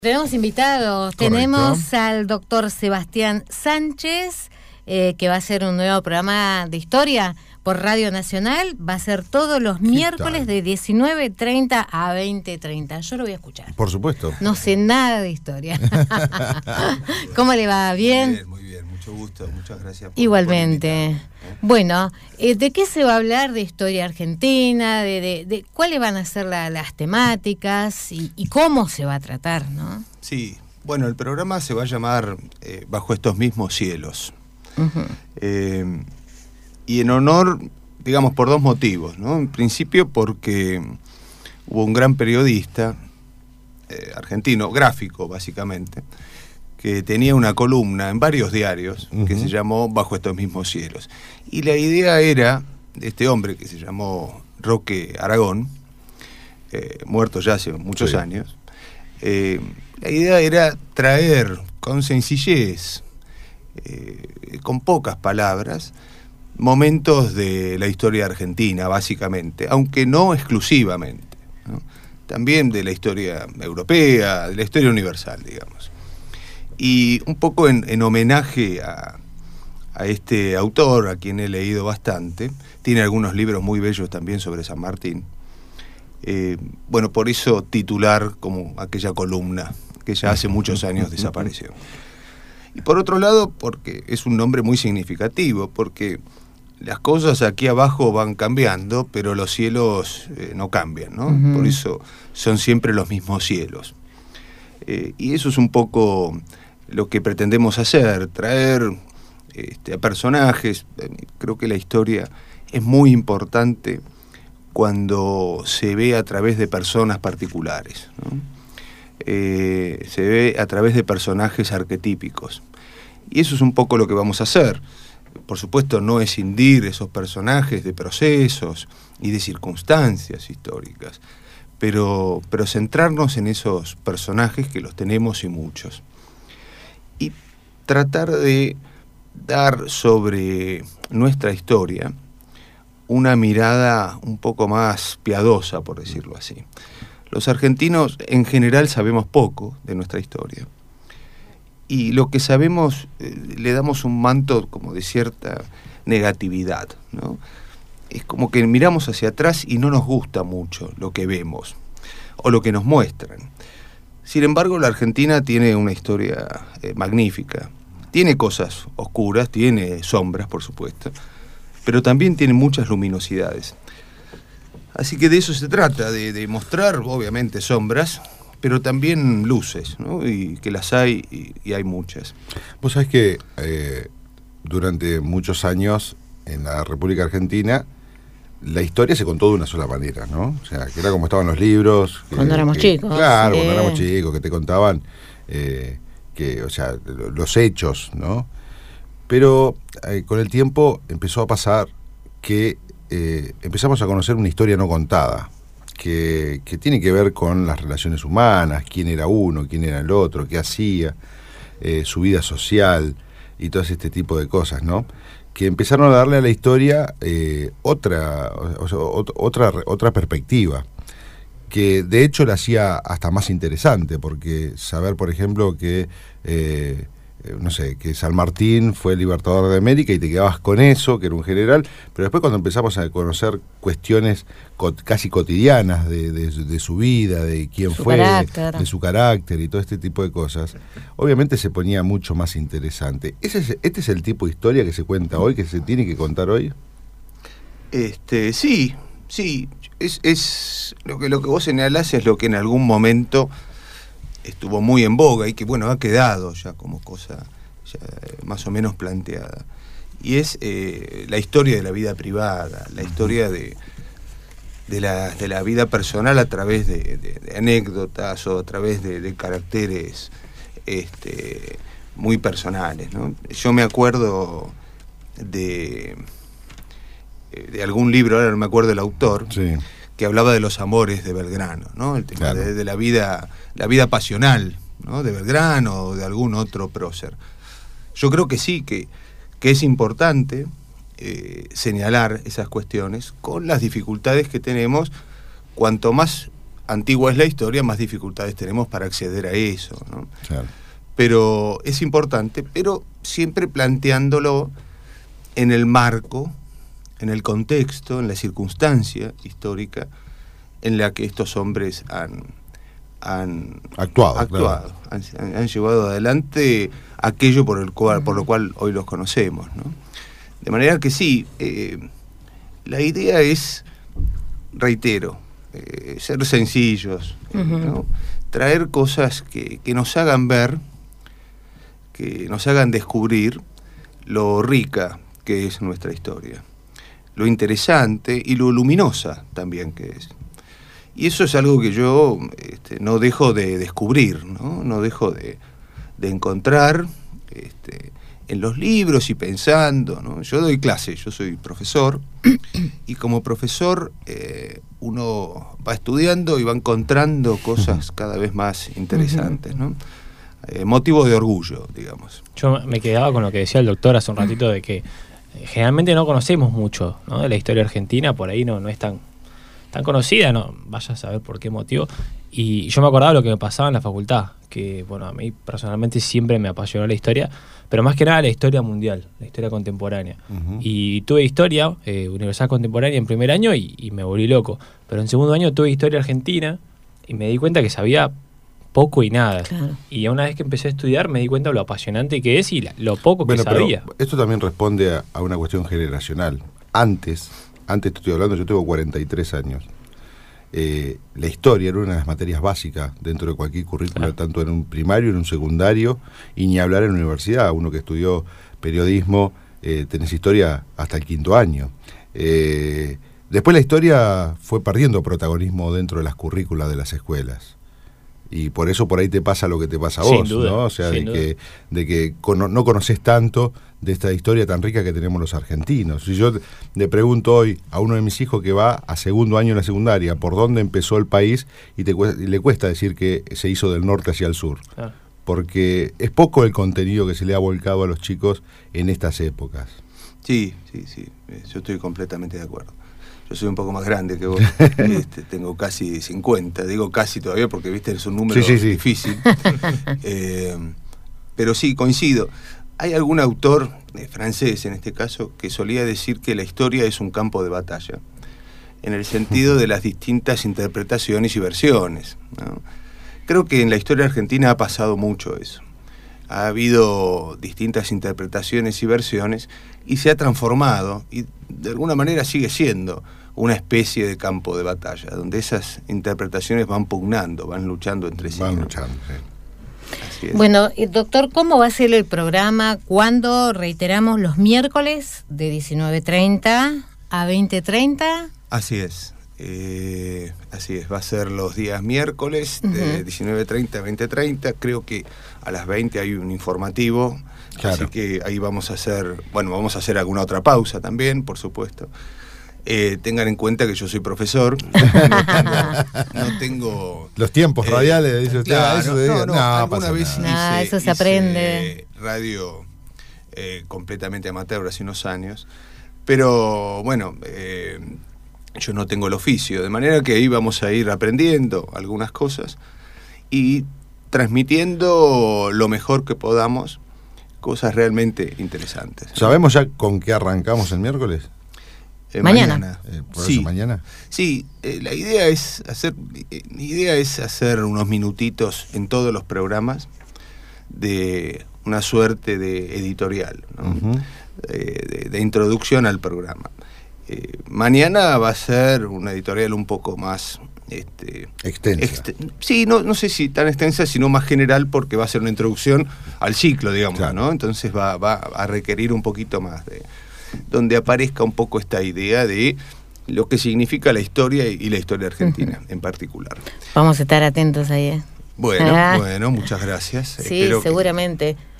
Tenemos invitados, Correcto. Tenemos al doctor Sebastián Sánchez, que va a hacer un nuevo programa de historia por Radio Nacional. Va a ser todos los miércoles de 19:30 a 20:30. Yo lo voy a escuchar. Por supuesto. No sé nada de historia. ¿Cómo le va? ¿Bien? Muy bien, mucho gusto, muchas gracias. Igualmente. Bueno, ¿de qué se va a hablar de historia argentina? De cuáles van a ser las temáticas y cómo se va a tratar, ¿no? Sí, bueno, el programa se va a llamar Bajo estos mismos cielos. Uh-huh. Y en honor, digamos, por dos motivos, ¿no? En principio porque hubo un gran periodista argentino, gráfico básicamente, que tenía una columna en varios diarios que se llamó Bajo estos mismos cielos. Y la idea era de este hombre que se llamó Roque Aragón, muerto ya hace muchos años. La idea era traer con sencillez, con pocas palabras, momentos de la historia argentina, básicamente, aunque no exclusivamente, ¿no? También de la historia europea, de la historia universal, digamos. Y un poco en homenaje a este autor, a quien he leído bastante, tiene algunos libros muy bellos también sobre San Martín. Bueno, por eso titular como aquella columna que ya hace muchos años desapareció. Y por otro lado, porque es un nombre muy significativo, porque las cosas aquí abajo van cambiando, pero los cielos no cambian, ¿no? Uh-huh. Por eso son siempre los mismos cielos. Y eso es un poco lo que pretendemos hacer, traer a personajes. Creo que la historia es muy importante cuando se ve a través de personas particulares, ¿no? Se ve a través de personajes arquetípicos. Y eso es un poco lo que vamos a hacer. Por supuesto, no escindir esos personajes de procesos y de circunstancias históricas, pero centrarnos en esos personajes que los tenemos y muchos. Y tratar de dar sobre nuestra historia una mirada un poco más piadosa, por decirlo así. Los argentinos en general sabemos poco de nuestra historia. Y lo que sabemos le damos un manto como de cierta negatividad, ¿no? Es como que miramos hacia atrás y no nos gusta mucho lo que vemos o lo que nos muestran. Sin embargo, la Argentina tiene una historia magnífica. Tiene cosas oscuras, tiene sombras, por supuesto, pero también tiene muchas luminosidades. Así que de eso se trata, de mostrar, obviamente, sombras, pero también luces, ¿no? Y que las hay, y hay muchas. Vos sabés que durante muchos años en la República Argentina la historia se contó de una sola manera, ¿no? O sea, que era como estaban los libros. Cuando éramos chicos. Claro, cuando éramos chicos, que te contaban o sea, los hechos, ¿no? Pero con el tiempo empezó a pasar que empezamos a conocer una historia no contada, que tiene que ver con las relaciones humanas, quién era uno, quién era el otro, qué hacía, su vida social y todo este tipo de cosas, ¿no? Que empezaron a darle a la historia otra perspectiva, que de hecho la hacía hasta más interesante, porque saber, por ejemplo, que no sé, que San Martín fue el libertador de América y te quedabas con eso, que era un general, pero después cuando empezamos a conocer cuestiones casi cotidianas de su vida, de quién fue, de su carácter y todo este tipo de cosas, obviamente se ponía mucho más interesante. ¿Este es el tipo de historia que se cuenta hoy, que se tiene que contar hoy? Sí, es lo que vos señalás es lo que en algún momento estuvo muy en boga y que, bueno, ha quedado ya como cosa ya más o menos planteada. Y es la historia de la vida privada, la historia de la vida personal a través de anécdotas o a través de caracteres muy personales, ¿no? Yo me acuerdo de algún libro, ahora no me acuerdo el autor, sí, que hablaba de los amores de Belgrano, ¿no? El tema, claro, de la vida pasional, ¿no? De Belgrano o de algún otro prócer. Yo creo que sí, que es importante señalar esas cuestiones con las dificultades que tenemos, cuanto más antigua es la historia, más dificultades tenemos para acceder a eso, ¿no? Claro. Pero es importante, pero siempre planteándolo en el marco, en el contexto, en la circunstancia histórica en la que estos hombres han actuado, claro. han llevado adelante aquello por lo cual hoy los conocemos, ¿no? De manera que sí, la idea es, reitero, ser sencillos, ¿no? Traer cosas que nos hagan ver, que nos hagan descubrir lo rica que es nuestra historia, lo interesante y lo luminosa también que es. Y eso es algo que yo no dejo de descubrir, no dejo de encontrar en los libros y pensando, ¿no? Yo doy clase, yo soy profesor, y como profesor uno va estudiando y va encontrando cosas cada vez más interesantes, ¿no? Motivo de orgullo, digamos. Yo me quedaba con lo que decía el doctor hace un ratito, de que generalmente no conocemos mucho, ¿no?, de la historia argentina, por ahí no es tan conocida, no vaya a saber por qué motivo. Y yo me acordaba de lo que me pasaba en la facultad, que bueno, a mí personalmente siempre me apasionó la historia, pero más que nada la historia mundial, la historia contemporánea. Y tuve historia universal contemporánea en primer año y me volví loco. Pero en segundo año tuve historia argentina y me di cuenta que sabía poco y nada. Claro. Y una vez que empecé a estudiar me di cuenta de lo apasionante que es y lo poco que sabía. Pero esto también responde a una cuestión generacional. Antes te estoy hablando, yo tengo 43 años. La historia era una de las materias básicas dentro de cualquier currícula, claro, tanto en un primario, en un secundario, y ni hablar en la universidad. Uno que estudió periodismo, tenés historia hasta el 5º año. Después la historia fue perdiendo protagonismo dentro de las currículas de las escuelas. Y por eso por ahí te pasa lo que te pasa a vos, ¿no? O sea, de que no conocés tanto de esta historia tan rica que tenemos los argentinos. Si yo le pregunto hoy a uno de mis hijos que va a segundo año en la secundaria, ¿por dónde empezó el país? Y le cuesta decir que se hizo del norte hacia el sur. Ah. Porque es poco el contenido que se le ha volcado a los chicos en estas épocas. Sí, yo estoy completamente de acuerdo. Yo soy un poco más grande que vos, tengo casi 50, digo casi todavía porque viste es un número difícil, pero sí, coincido. Hay algún autor francés en este caso que solía decir que la historia es un campo de batalla, en el sentido de las distintas interpretaciones y versiones, ¿no? Creo que en la historia argentina ha pasado mucho eso. Ha habido distintas interpretaciones y versiones y se ha transformado y de alguna manera sigue siendo una especie de campo de batalla, donde esas interpretaciones van pugnando, van luchando entre sí. Van luchando, sí. Así es. Bueno, doctor, ¿cómo va a ser el programa? ¿Cuándo? Reiteramos, los miércoles de 19:30 a 20:30. Así es, va a ser los días miércoles de 19:30 a 20:30. Creo que a las 20 hay un informativo, claro, así que ahí vamos a hacer alguna otra pausa también, por supuesto. Tengan en cuenta que yo soy profesor, no tengo los tiempos radiales, dice usted. Claro, alguna vez eso se aprende. Radio completamente amateur hace unos años, pero bueno, yo no tengo el oficio, de manera que ahí vamos a ir aprendiendo algunas cosas y transmitiendo lo mejor que podamos, cosas realmente interesantes. ¿Sabemos ya con qué arrancamos el miércoles? Mañana. ¿Por eso mañana? Sí, la idea es hacer unos minutitos en todos los programas de una suerte de editorial, ¿no? De introducción al programa. Mañana va a ser una editorial un poco más extensa. Sí, no sé si tan extensa, sino más general, porque va a ser una introducción al ciclo, digamos, claro, ¿no? Entonces va a requerir un poquito más donde aparezca un poco esta idea de lo que significa la historia y la historia argentina en particular. Vamos a estar atentos ahí. Bueno, muchas gracias. Sí, seguramente.